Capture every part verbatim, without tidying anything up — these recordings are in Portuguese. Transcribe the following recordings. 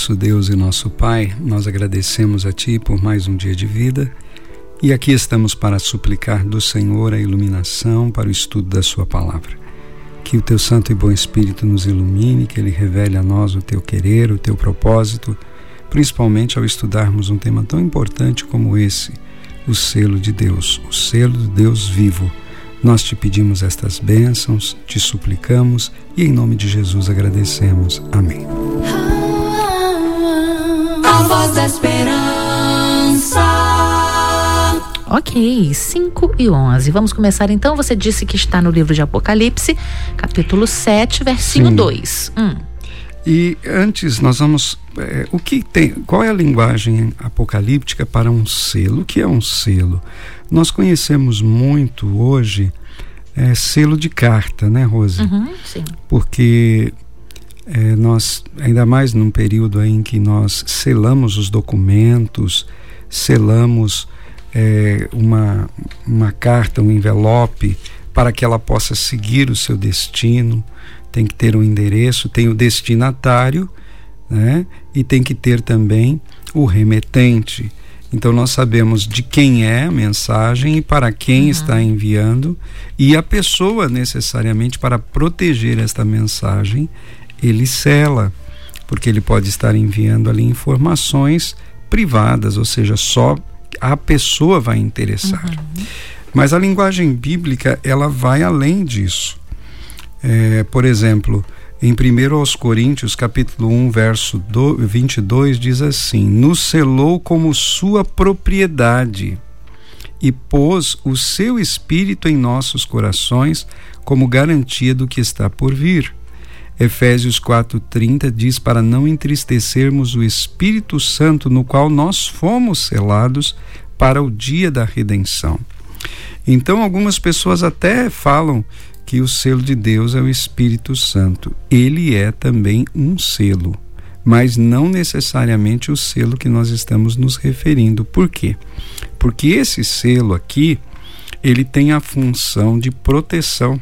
Nosso Deus e nosso Pai, nós agradecemos a Ti por mais um dia de vida e aqui estamos para suplicar do Senhor a iluminação para o estudo da Sua Palavra. Que o Teu Santo e Bom Espírito nos ilumine, que Ele revele a nós o Teu querer, o Teu propósito, principalmente ao estudarmos um tema tão importante como esse, o selo de Deus, o selo do Deus vivo. Nós Te pedimos estas bênçãos, Te suplicamos e em nome de Jesus agradecemos. Amém. A voz da esperança. Ok, cinco e onze. Vamos começar então. Você disse que está no livro de Apocalipse, capítulo sete, versinho Sim. dois. Hum. E antes nós vamos... É, o que tem, qual é a linguagem apocalíptica para um selo? O que é um selo? Nós conhecemos muito hoje é, selo de carta, né, Rose? Uhum, sim. Porque é, nós, ainda mais num período aí em que nós selamos os documentos, selamos é, uma, uma carta, um envelope, para que ela possa seguir o seu destino. Tem que ter um endereço, tem o destinatário, né? E tem que ter também o remetente. Então nós sabemos de quem é a mensagem e para quem uhum. está enviando, e a pessoa necessariamente, para proteger esta mensagem, ele sela, porque ele pode estar enviando ali informações privadas, ou seja, só a pessoa vai interessar. Uhum. Mas a linguagem bíblica, ela vai além disso. É, por exemplo, em primeiro aos Coríntios, capítulo um, verso vinte e dois, diz assim: nos selou como sua propriedade e pôs o seu Espírito em nossos corações como garantia do que está por vir. Efésios quatro, trinta diz para não entristecermos o Espírito Santo, no qual nós fomos selados para o dia da redenção. Então algumas pessoas até falam que o selo de Deus é o Espírito Santo. Ele é também um selo, mas não necessariamente o selo que nós estamos nos referindo. Por quê? Porque esse selo aqui, ele tem a função de proteção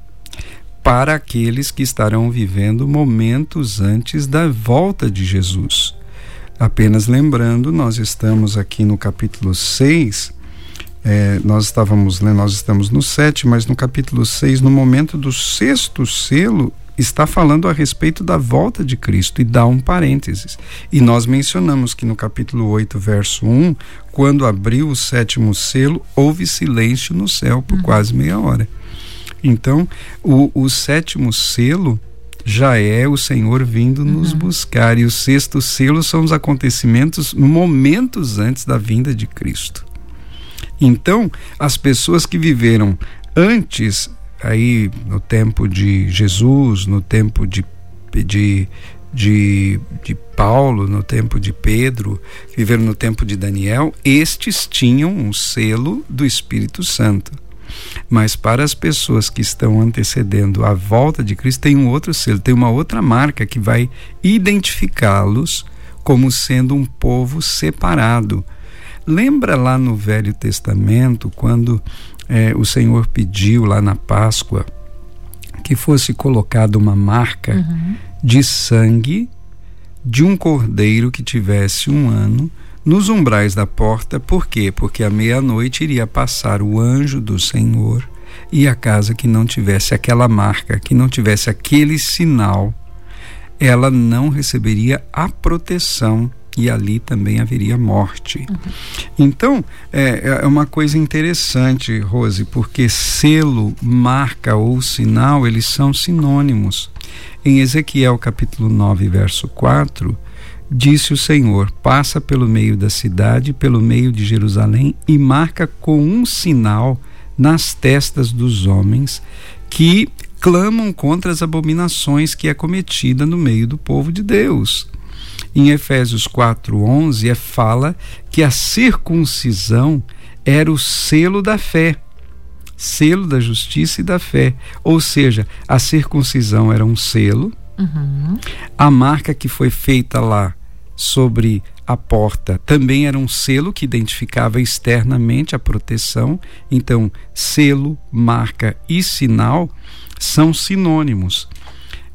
para aqueles que estarão vivendo momentos antes da volta de Jesus. Apenas lembrando, nós estamos aqui no capítulo seis, É, nós estávamos lendo, nós estamos no sete, mas no capítulo seis, no momento do sexto selo, está falando a respeito da volta de Cristo e dá um parênteses. E nós mencionamos que no capítulo oito, verso um, quando abriu o sétimo selo, houve silêncio no céu por uhum. quase meia hora. Então, o, o sétimo selo já é o Senhor vindo uhum. nos buscar, e o sexto selo são os acontecimentos momentos antes da vinda de Cristo. Então, as pessoas que viveram antes, aí no tempo de Jesus, no tempo de, de, de, de Paulo, no tempo de Pedro, viveram no tempo de Daniel, estes tinham um selo do Espírito Santo. Mas para as pessoas que estão antecedendo a volta de Cristo, tem um outro selo, tem uma outra marca que vai identificá-los como sendo um povo separado. Lembra lá no Velho Testamento, quando é, o Senhor pediu lá na Páscoa que fosse colocada uma marca uhum. de sangue de um cordeiro que tivesse um ano nos umbrais da porta. Por quê? Porque à meia-noite iria passar o anjo do Senhor, e a casa que não tivesse aquela marca, que não tivesse aquele sinal, ela não receberia a proteção, e ali também haveria morte. Uhum. Então, é, é uma coisa interessante, Rose, porque selo, marca ou sinal, eles são sinônimos. Em Ezequiel capítulo nove, verso quatro, disse o Senhor: passa pelo meio da cidade, pelo meio de Jerusalém, e marca com um sinal nas testas dos homens que clamam contra as abominações que é cometida no meio do povo de Deus. Em Efésios quatro, onze, fala que a circuncisão era o selo da fé, selo da justiça e da fé. Ou seja, a circuncisão era um selo, uhum. a marca que foi feita lá sobre a porta também era um selo que identificava externamente a proteção. Então, selo, marca e sinal são sinônimos.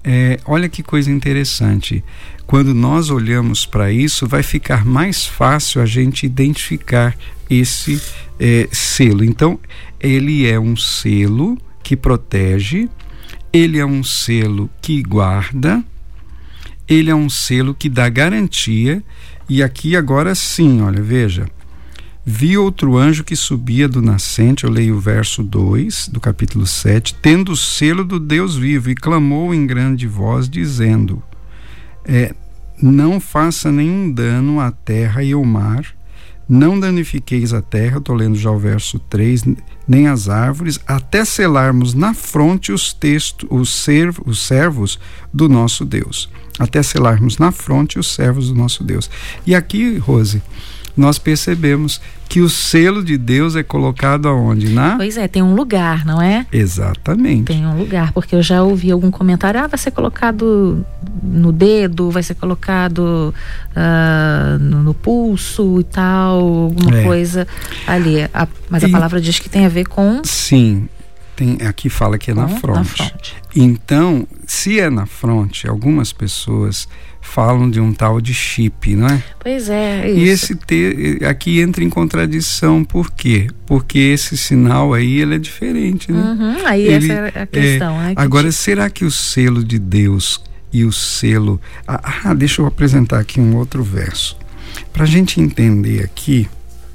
É, olha que coisa interessante. Quando nós olhamos para isso, vai ficar mais fácil a gente identificar esse é, selo. Então, ele é um selo que protege, ele é um selo que guarda, ele é um selo que dá garantia. E aqui agora sim, olha, veja. Vi outro anjo que subia do nascente, eu leio o verso dois do capítulo sete, tendo o selo do Deus vivo, e clamou em grande voz, dizendo, é, não faça nenhum dano à terra e ao mar, não danifiqueis a terra, eu estou lendo já o verso três, nem as árvores, até selarmos na fronte os, textos, os, serv, os servos do nosso Deus. Até selarmos na fronte os servos do nosso Deus. E aqui, Rose, nós percebemos que o selo de Deus é colocado aonde? Na... Pois é, tem um lugar, não é? Exatamente. Tem um lugar, porque eu já ouvi algum comentário, ah, vai ser colocado no dedo, vai ser colocado uh, no, no pulso e tal, alguma é. coisa ali. A, mas e, a palavra diz que tem a ver com... Sim, tem, aqui fala que é na fronte. na fronte. Então, se é na fronte, algumas pessoas falam de um tal de chip, não é? Pois é, isso. E esse te, aqui entra em contradição, por quê? Porque esse sinal aí, ele é diferente, né? Uhum, aí ele, essa é a questão, é, né? Que agora, tipo... será que o selo de Deus e o selo... Ah, ah, deixa eu apresentar aqui um outro verso. Para a gente entender aqui,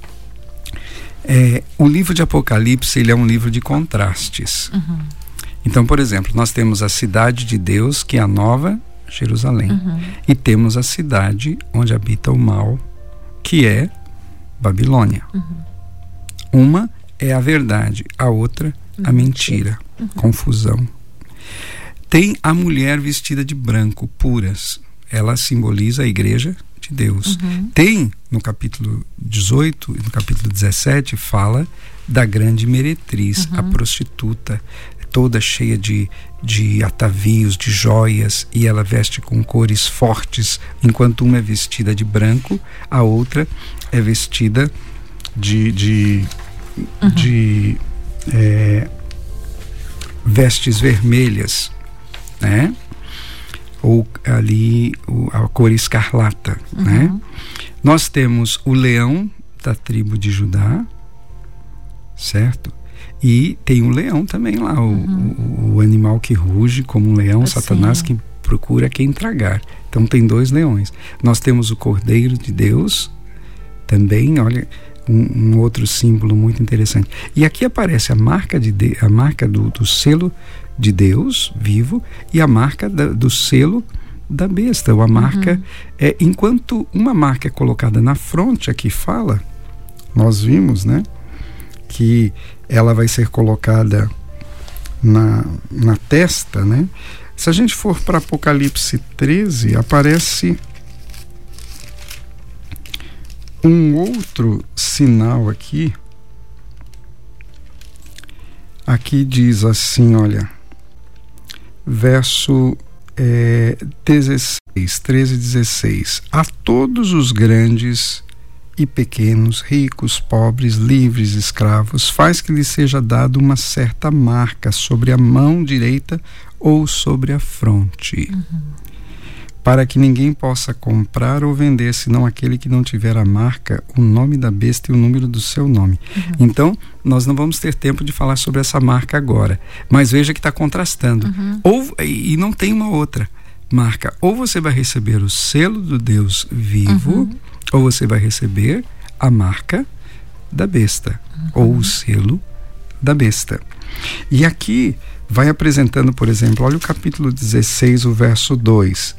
é, o livro de Apocalipse, ele é um livro de contrastes. Uhum. Então, por exemplo, nós temos a cidade de Deus, que é a Nova Jerusalém. Uhum. E temos a cidade onde habita o mal, que é Babilônia. Uhum. Uma é a verdade, a outra a mentira, uhum. confusão. Tem a mulher vestida de branco, puras. Ela simboliza a igreja de Deus. Uhum. Tem, no capítulo dezoito e no capítulo dezessete, fala da grande meretriz, uhum. a prostituta, toda cheia de, de atavios, de joias, e ela veste com cores fortes, enquanto uma é vestida de branco, a outra é vestida de, de, uhum. de é, vestes vermelhas, né? Ou ali o, a cor escarlata, uhum. né? Nós temos o leão da tribo de Judá, certo? E tem um leão também lá, o, uhum. o, o animal que ruge como um leão, assim. Satanás que procura quem tragar. Então tem dois leões. Nós temos o Cordeiro de Deus, também, olha, um, um outro símbolo muito interessante. E aqui aparece a marca, de, de, a marca do, do selo de Deus vivo e a marca da, do selo da besta. Ou a marca, uhum. é, enquanto uma marca é colocada na fronte, aqui fala, nós vimos, né, que ela vai ser colocada na, na testa, né? Se a gente for para Apocalipse treze, aparece um outro sinal aqui. Aqui diz assim, olha, verso é, dezesseis, treze, dezesseis. A todos os grandes e pequenos, ricos, pobres, livres, escravos, faz que lhe seja dado uma certa marca sobre a mão direita ou sobre a fronte, uhum. para que ninguém possa comprar ou vender, senão aquele que não tiver a marca, o nome da besta e o número do seu nome. Uhum. Então, nós não vamos ter tempo de falar sobre essa marca agora, mas veja que está contrastando. Uhum. Ou, e não tem uma outra marca. Ou você vai receber o selo do Deus vivo, uhum. ou você vai receber a marca da besta, uhum. ou o selo da besta. E aqui vai apresentando, por exemplo, olha o capítulo dezesseis, o verso dois.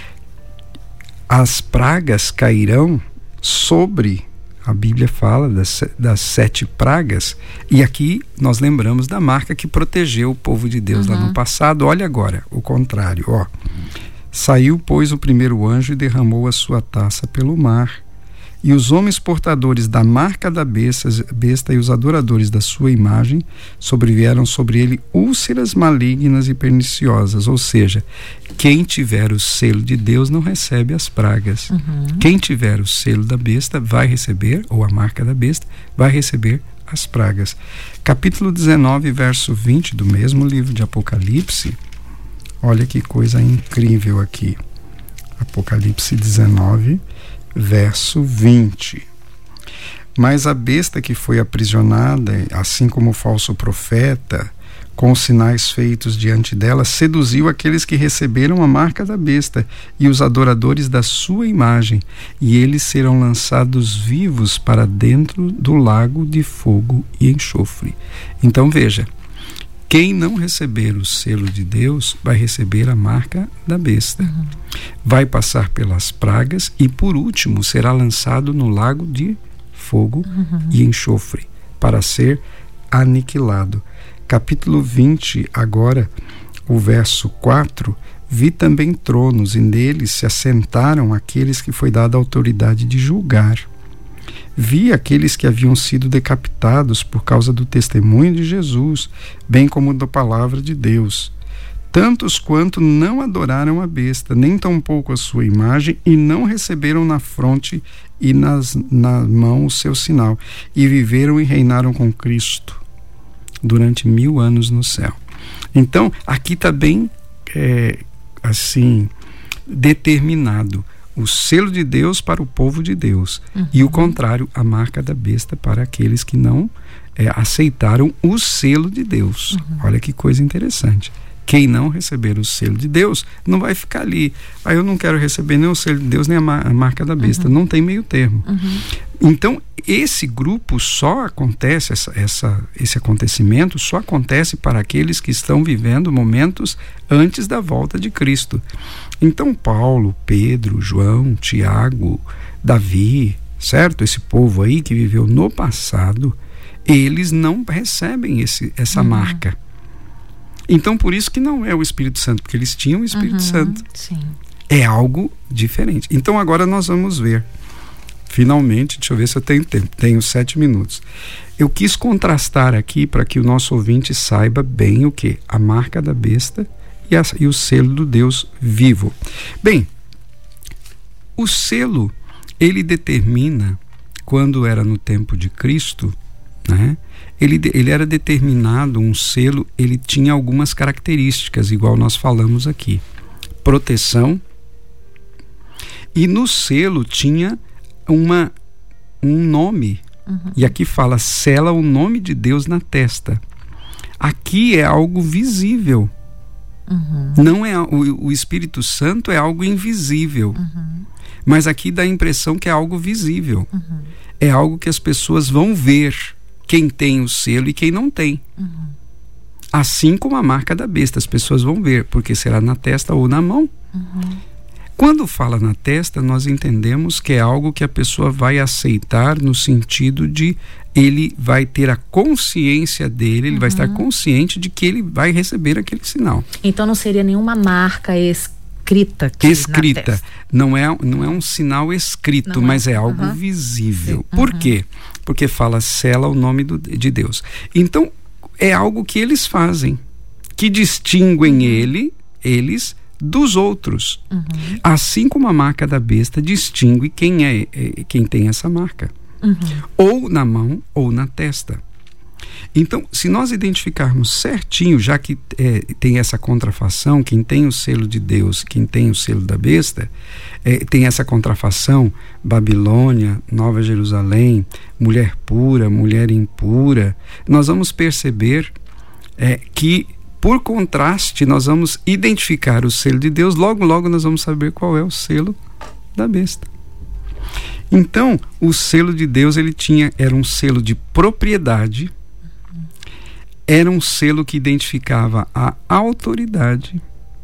As pragas cairão sobre, a Bíblia fala das, das sete pragas, e aqui nós lembramos da marca que protegeu o povo de Deus uhum. lá no passado. Olha agora, o contrário, ó. Saiu, pois, o primeiro anjo e derramou a sua taça pelo mar. E os homens portadores da marca da besta, besta e os adoradores da sua imagem sobrevieram sobre ele úlceras malignas e perniciosas. Ou seja, quem tiver o selo de Deus não recebe as pragas. Uhum. Quem tiver o selo da besta vai receber, ou a marca da besta, vai receber as pragas. Capítulo dezenove, verso vinte do mesmo livro de Apocalipse. Olha que coisa incrível aqui. Apocalipse dezenove, verso vinte. Mas a besta que foi aprisionada, assim como o falso profeta, com os sinais feitos diante dela, seduziu aqueles que receberam a marca da besta e os adoradores da sua imagem, e eles serão lançados vivos para dentro do lago de fogo e enxofre. Então veja, quem não receber o selo de Deus vai receber a marca da besta, uhum. vai passar pelas pragas e por último será lançado no lago de fogo uhum. e enxofre para ser aniquilado. Capítulo vinte, agora, o verso quatro, vi também tronos, e neles se assentaram aqueles que foi dada a autoridade de julgar. Vi aqueles que haviam sido decapitados por causa do testemunho de Jesus, bem como da palavra de Deus. Tantos quanto não adoraram a besta, nem tampouco a sua imagem, e não receberam na fronte e nas, na mão o seu sinal, e viveram e reinaram com Cristo durante mil anos no céu. Então, aqui está bem, é, assim, determinado o selo de Deus para o povo de Deus, uhum. e o contrário, a marca da besta para aqueles que não é, aceitaram o selo de Deus. Uhum. Olha que coisa interessante. Quem não receber o selo de Deus não vai ficar ali. Ah, eu não quero receber nem o selo de Deus nem a, mar- a marca da besta. Uhum. Não tem meio termo. Uhum. Então, esse grupo só acontece, essa, essa, esse acontecimento só acontece para aqueles que estão vivendo momentos antes da volta de Cristo. Então, Paulo, Pedro, João, Tiago, Davi, certo? Esse povo aí que viveu no passado, eles não recebem esse, essa uhum. marca. Então, por isso que não é o Espírito Santo, porque eles tinham o Espírito uhum, Santo. Sim. É algo diferente. Então, agora nós vamos ver. Finalmente, deixa eu ver se eu tenho tempo. Tenho sete minutos. Eu quis contrastar aqui para que o nosso ouvinte saiba bem o que? A marca da besta e, a, e o selo do Deus vivo. Bem, o selo, ele determina, quando era no tempo de Cristo, né? Ele, ele era determinado, um selo, ele tinha algumas características, igual nós falamos aqui. Proteção. E no selo tinha uma, um nome. Uhum. E aqui fala, sela o nome de Deus na testa. Aqui é algo visível. Uhum. Não é, o, o Espírito Santo é algo invisível. Uhum. Mas aqui dá a impressão que é algo visível. Uhum. É algo que as pessoas vão ver. Quem tem o selo e quem não tem. Uhum. Assim como a marca da besta, as pessoas vão ver, porque será na testa ou na mão. Uhum. Quando fala na testa, nós entendemos que é algo que a pessoa vai aceitar no sentido de ele vai ter a consciência dele, ele uhum. vai estar consciente de que ele vai receber aquele sinal. Então não seria nenhuma marca escrita aqui escrita, não é, não é um sinal escrito, não mas é, é algo uhum. visível. Sim. Por uhum. quê? Porque fala, sela o nome do, de Deus. Então, é algo que eles fazem, que distinguem uhum. ele, eles dos outros. Uhum. Assim como a marca da besta distingue quem é, é quem tem essa marca. Uhum. Ou na mão ou na testa. Então, se nós identificarmos certinho, já que é, tem essa contrafação, quem tem o selo de Deus, quem tem o selo da besta, é, tem essa contrafação, Babilônia, Nova Jerusalém, mulher pura, mulher impura, nós vamos perceber é, que, por contraste, nós vamos identificar o selo de Deus, logo, logo nós vamos saber qual é o selo da besta. Então, o selo de Deus, ele tinha, era um selo de propriedade, era um selo que identificava a autoridade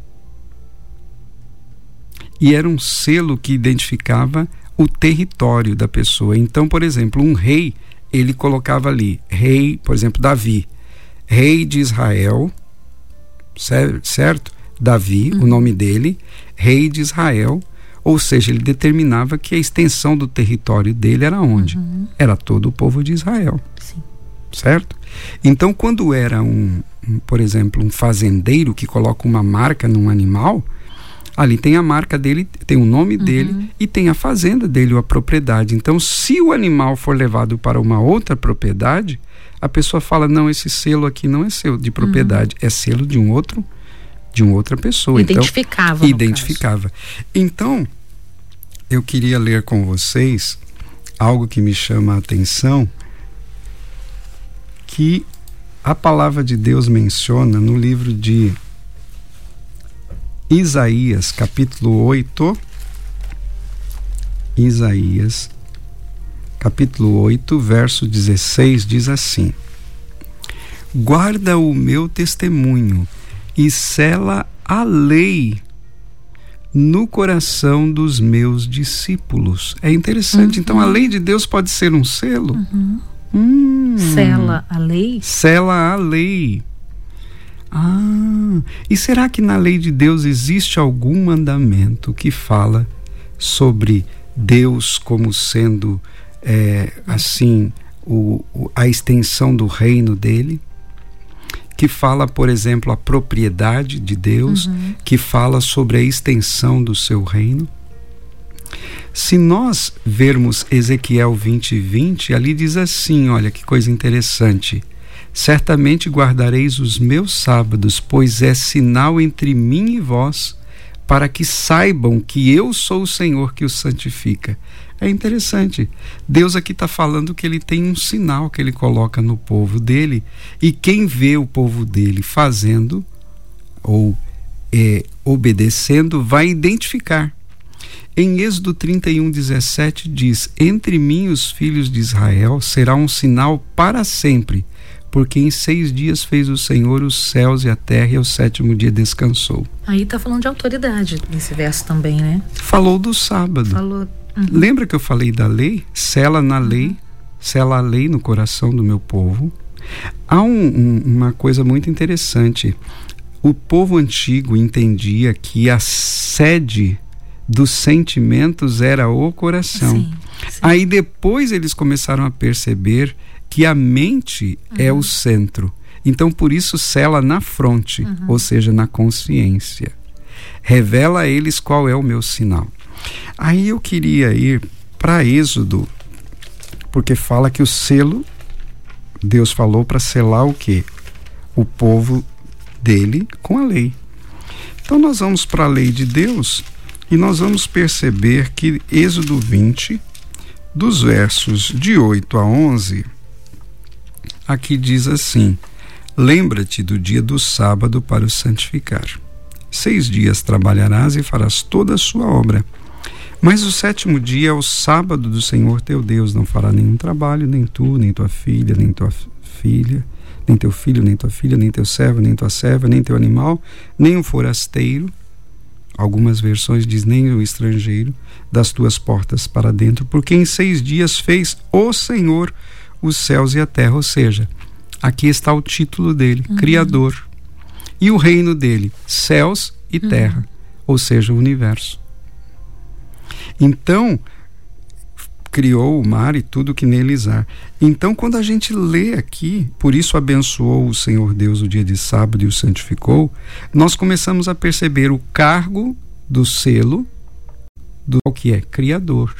e era um selo que identificava o território da pessoa. Então, por exemplo, um rei, ele colocava ali, rei, por exemplo, Davi, rei de Israel, certo? Davi, uhum. o nome dele, rei de Israel, ou seja, ele determinava que a extensão do território dele era onde? Uhum. Era todo o povo de Israel. Sim. Certo? Então, quando era um, um, por exemplo, um fazendeiro que coloca uma marca num animal, ali tem a marca dele, tem o nome uhum. dele e tem a fazenda dele, ou a propriedade. Então, se o animal for levado para uma outra propriedade, a pessoa fala, não, esse selo aqui não é seu de propriedade, uhum. é selo de um outro, de uma outra pessoa. Identificava. Então, identificava. Então, eu queria ler com vocês algo que me chama a atenção, que a palavra de Deus menciona no livro de Isaías, capítulo oito. Isaías, capítulo oito, verso dezesseis, diz assim: guarda o meu testemunho e sela a lei no coração dos meus discípulos. É interessante. Uhum. Então a lei de Deus pode ser um selo. Uhum. Hum, sela a lei? Sela a lei. Ah, e será que na lei de Deus existe algum mandamento que fala sobre Deus como sendo é, assim o, o, a extensão do reino dele? Que fala, por exemplo, a propriedade de Deus, uhum. que fala sobre a extensão do seu reino? Se nós vermos Ezequiel vinte, vinte, ali diz assim, olha que coisa interessante: certamente guardareis os meus sábados, pois é sinal entre mim e vós, para que saibam que eu sou o Senhor que os santifica. É interessante. Deus aqui está falando que ele tem um sinal que ele coloca no povo dele, e quem vê o povo dele fazendo ou é, obedecendo vai identificar. Em Êxodo trinta e um, dezessete diz: entre mim e os filhos de Israel será um sinal para sempre, porque em seis dias fez o Senhor os céus e a terra, e ao sétimo dia descansou. Aí está falando de autoridade nesse verso também, né? Falou do sábado. Falou. Uhum. Lembra que eu falei da lei? Sela na lei, sela a lei no coração do meu povo. Há um, um, uma coisa muito interessante. O povo antigo entendia que a sede dos sentimentos era o coração. Sim, sim. Aí depois eles começaram a perceber que a mente uhum. é o centro. Então por isso sela na fronte, uhum. ou seja, na consciência. Revela a eles qual é o meu sinal. Aí eu queria ir para Êxodo, porque fala que o selo, Deus falou para selar o quê? O povo dele com a lei. Então nós vamos para a lei de Deus e nós vamos perceber que Êxodo vinte, dos versos de oito a onze, aqui diz assim: lembra-te do dia do sábado para o santificar. Seis dias trabalharás e farás toda a sua obra. Mas o sétimo dia é o sábado do Senhor teu Deus. Não fará nenhum trabalho, nem tu, nem tua filha, nem tua filha, nem teu filho, nem tua filha, nem teu servo, nem tua serva, nem teu animal, nem o forasteiro. Algumas versões diz nem o estrangeiro, das tuas portas para dentro, porque em seis dias fez o Senhor os céus e a terra. Ou seja, aqui está o título dele, uhum. Criador. E o reino dele, céus e uhum. terra, ou seja, o universo. Então, criou o mar e tudo que neles há. Então, quando a gente lê aqui, por isso abençoou o Senhor Deus o dia de sábado e o santificou, nós começamos a perceber o cargo do selo do que é Criador.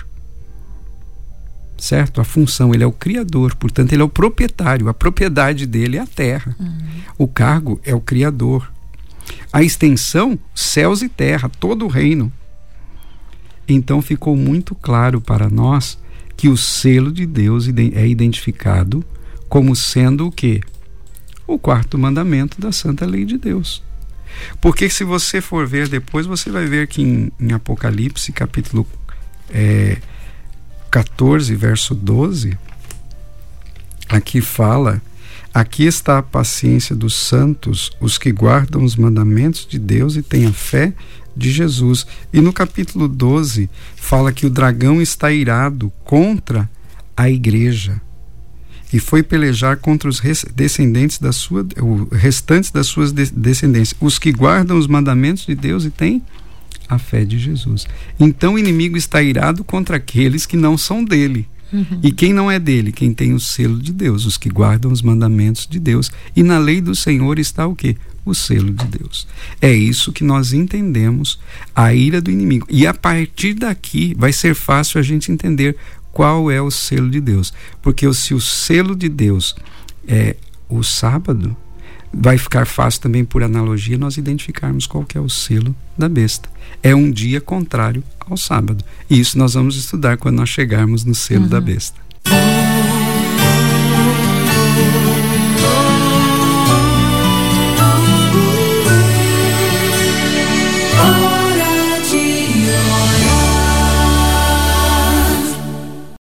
Certo? A função, ele é o Criador, portanto ele é o proprietário, a propriedade dele é a terra. Uhum. O cargo é o Criador. A extensão, céus e terra, todo o reino. Então ficou muito claro para nós que o selo de Deus é identificado como sendo o quê? O quarto mandamento da Santa Lei de Deus. Porque se você for ver depois, você vai ver que em, em Apocalipse, capítulo é, catorze, verso doze, aqui fala: aqui está a paciência dos santos, os que guardam os mandamentos de Deus e têm a fé de Jesus. E no capítulo doze fala que o dragão está irado contra a igreja e foi pelejar contra os descendentes da sua, os restantes das suas descendências, os que guardam os mandamentos de Deus e têm a fé de Jesus. Então o inimigo está irado contra aqueles que não são dele. Uhum. E quem não é dele? Quem tem o selo de Deus, os que guardam os mandamentos de Deus. E na lei do Senhor está o quê? O selo de Deus. É isso que nós entendemos, a ira do inimigo. E a partir daqui vai ser fácil a gente entender qual é o selo de Deus. Porque se o selo de Deus é o sábado, vai ficar fácil também, por analogia, nós identificarmos qual que é o selo da besta. É um dia contrário ao sábado. E isso nós vamos estudar quando nós chegarmos no selo uhum. da besta.